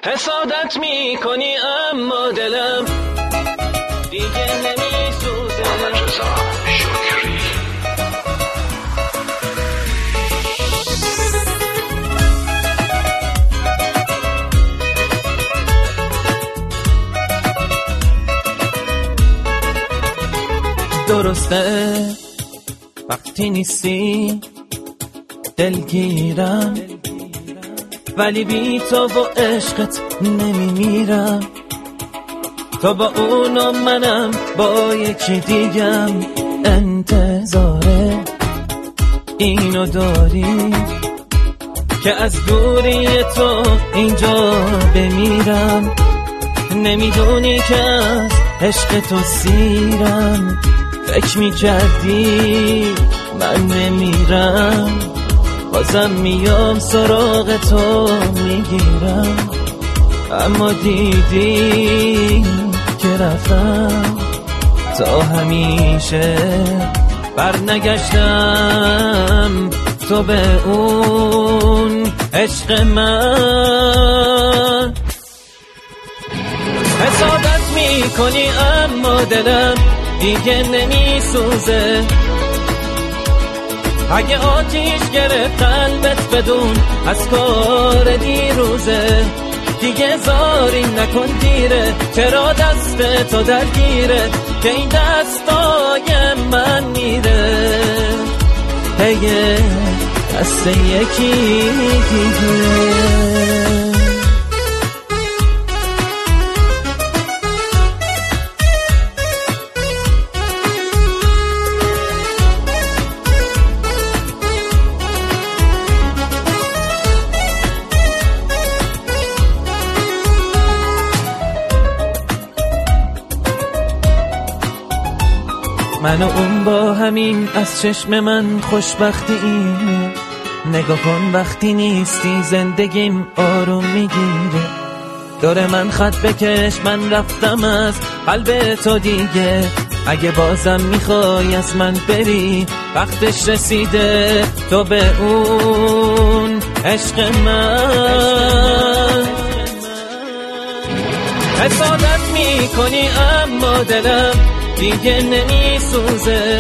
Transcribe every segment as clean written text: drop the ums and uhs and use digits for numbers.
حسادت میکنی اما دلم دیگه نمیسوزه. محمد رضا شکری. درسته وقتی نیستی دلگیرم، ولی بی تو و عشقت نمیمیرم. تو با اونو منم با یکی دیگم، انتظاره اینو داری که از دوری تو اینجا بمیرم. نمیدونی که از عشق تو سیرم، فکر میکردی من نمیرم، بازم میام سراغ تو میگیرم. اما دیدی که رفتم، تا همیشه برنگشتم تو به اون عشق من. حسادت میکنی اما دلم دیگه نمیسوزه. اگه آتیش گرفت قلبت بدون از کار دیروزه. دیگه زاری نکن دیره، چرا دست تو درگیره که این دستای من میره پی دست یکی دیگه. من و اون با همین از چشم من خوشبختی اینه. نگاه کن وقتی نیستی زندگیم آروم میگیره. دور من خط بکش، من رفتم از قلب تو دیگه. اگه بازم میخوای از من بری وقتش رسیده، تو به اون عشق من. حسادت میکنی اما دلم دیگه نمیسوزه.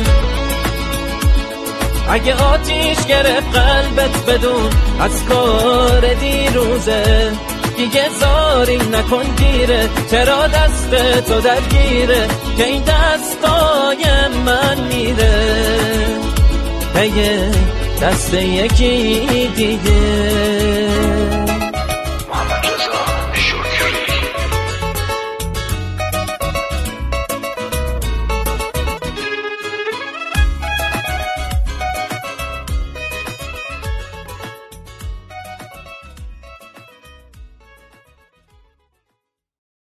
اگه آتیش گرفت قلبت بدون از کار دیروزه. دیگه زاری نکن دیره، چرا دست تو درگیره که این دستای من میره پی دست یکی دیگه.